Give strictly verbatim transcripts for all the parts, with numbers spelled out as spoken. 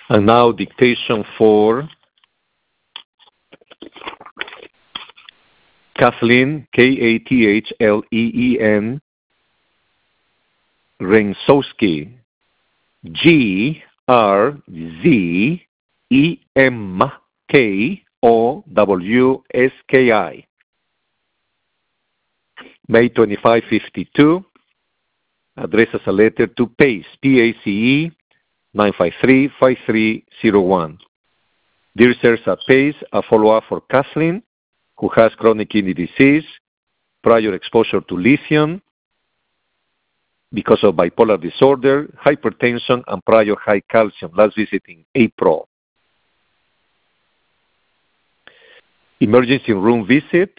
And now dictation for Kathleen, K A T H L E E N, Grenzowski, G R Z E M K O W S K I. May twenty-five, fifty-two, addresses a letter to PACE, P A C E, nine five three, five three zero one. Dear sirs at PACE, a follow-up for Kathleen, who has chronic kidney disease, prior exposure to lithium because of bipolar disorder, hypertension, and prior high calcium, last visit in April. Emergency room visit,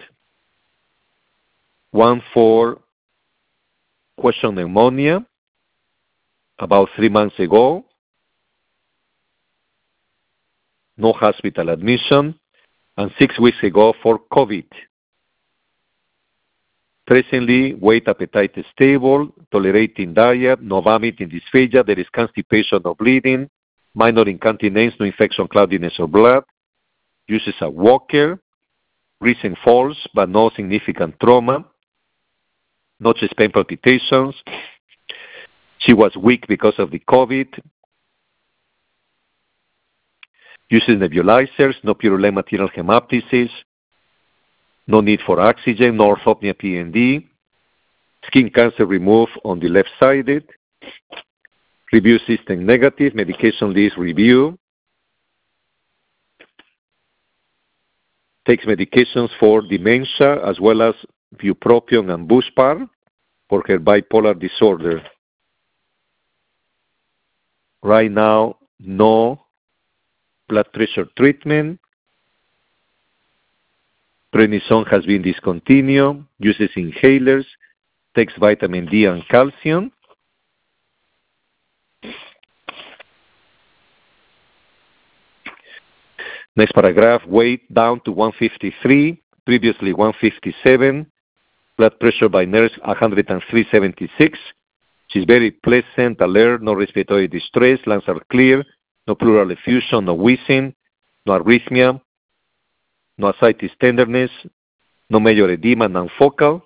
one for question pneumonia about three months ago, no hospital admission, and six weeks ago for COVID. Presently, weight, appetite is stable, tolerating diet, no vomiting, dysphagia, there is constipation or bleeding, minor incontinence, no infection, cloudiness, or blood, uses a walker, recent falls, but no significant trauma, no chest pain palpitations. She was weak because of the COVID. Uses nebulizers, no purulent material hemoptysis, no need for oxygen, no orthopnea P N D, skin cancer removed on the left-sided, review system negative, medication list review, takes medications for dementia as well as bupropion and Buspar for her bipolar disorder. Right now, no blood pressure treatment. Prednisone has been discontinued, uses inhalers, takes vitamin D and calcium. Next paragraph, weight down to one fifty-three, previously one fifty-seven, blood pressure by nurse one hundred three seventy-six. She's very pleasant, alert, no respiratory distress, lungs are clear, no pleural effusion, no wheezing, no arrhythmia, no ascites tenderness, no major edema, non-focal.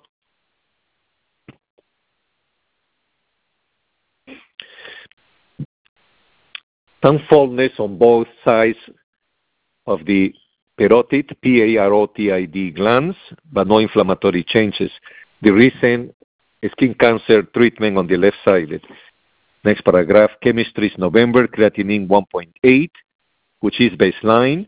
Tongue fullness on both sides of the parotid, P A R O T I D glands, but no inflammatory changes. The recent skin cancer treatment on the left side. Next paragraph, chemistry is November, creatinine one point eight, which is baseline.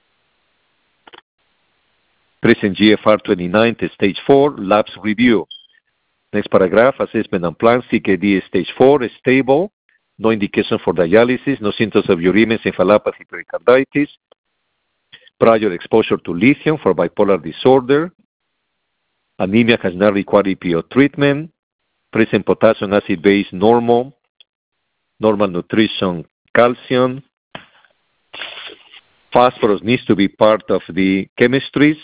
Present G F R twenty-nine to stage four, labs review. Next paragraph, assessment and plan, C K D is stage four, is stable, no indication for dialysis, no symptoms of uremic encephalopathy, pericarditis, prior exposure to lithium for bipolar disorder, anemia has not required E P O treatment, present potassium acid base normal, normal nutrition, calcium, phosphorus needs to be part of the chemistries.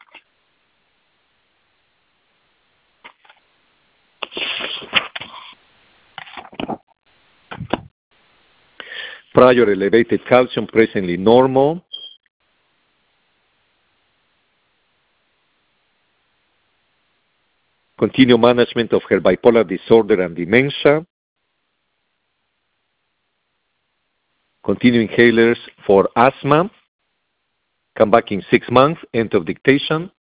Prior elevated calcium, presently normal. Continue management of her bipolar disorder and dementia. Continue inhalers for asthma. Come back in six months, end of dictation.